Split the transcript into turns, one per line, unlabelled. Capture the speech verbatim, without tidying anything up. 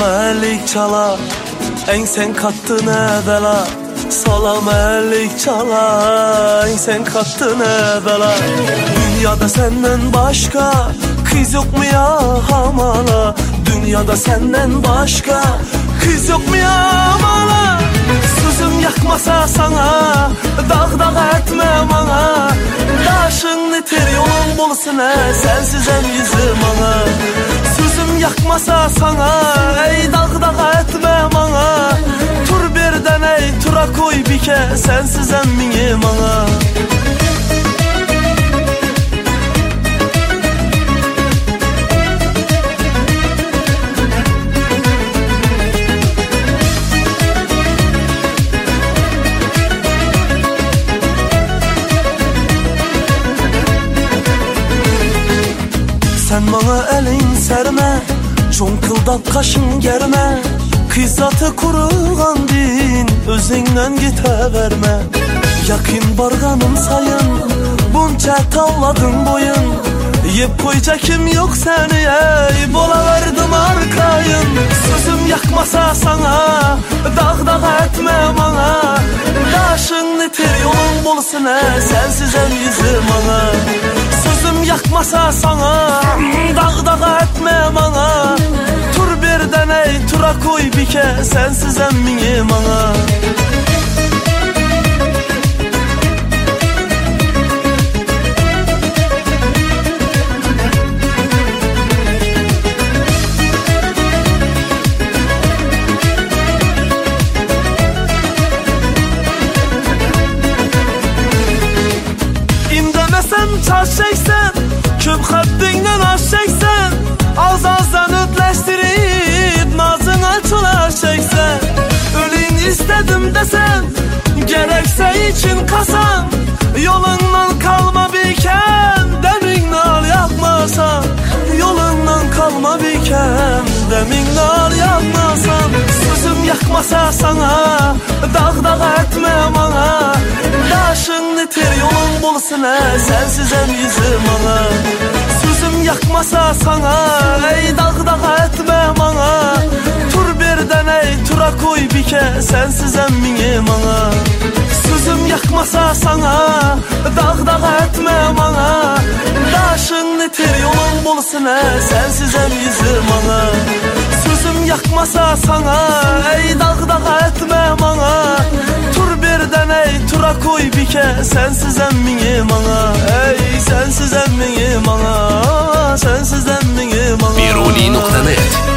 ellik çala, en sen kattın evvela. Salam ellik çala, en sen kattın evvela. Dünyada senden başka kız yok mu ya hamala? Dünyada senden başka kız yok mu ya hamala? Sözüm yakmasa sana, dağ dağ etme bana. Daşın netir yolun bulsun he, sensizem yüzüm ana. Sözüm yakmasa sana, ey dağ dağ etme bana. Tur birden ey tura koy bir ke, sensizem minim ana. Sen bana elin serme, çonkıldap kaşın germe. Kıysatı kuruğan din, özünden gite verme. Yakın barganım sayın, bunca tavladın boyun. Yep koyca kim yok seni ey, bola verdim arkayın. Sözüm yakmasa sana, dağ dağ etme bana. Daşın netir yolun bulsun he, sensizem yüzüm ana. Sözüm yakmasa sana, dağ dağ etme bana. Tur birden ey tura koy bir ke, sensizem minim ana. İmdemesen çarş çeksen, köp haddinden aş çeksen. Ağız ağızdan ötleştirip nazına çulaş çeksen. Ölün istedim desen, gerekse için kasan. Yolundan kalma biken, demin nal yapmasan. Yolundan kalma biken, demin nal yapmasan. Sözüm yakmasa sana, dağ dağ etme bana. Daşın netir yolun bulsun he, sensizem yüzüm ana. Sözüm yakmasa sana, ey dağ dağ etme bana. Tur birden ey tura koy bir ke, sensizem minim ana. Sözüm yakmasa sana, dağ dağ etme bana. Daşın netir yolun bulsun he, sensizem yüzüm ana. Sözüm yakmasa sana, ey dağ dağ etme bana. Tur birden ey tura koy bir ke, sensizem minim ana. Ey sensizem minim ana, sensizem minim ana.
Biruni nokta net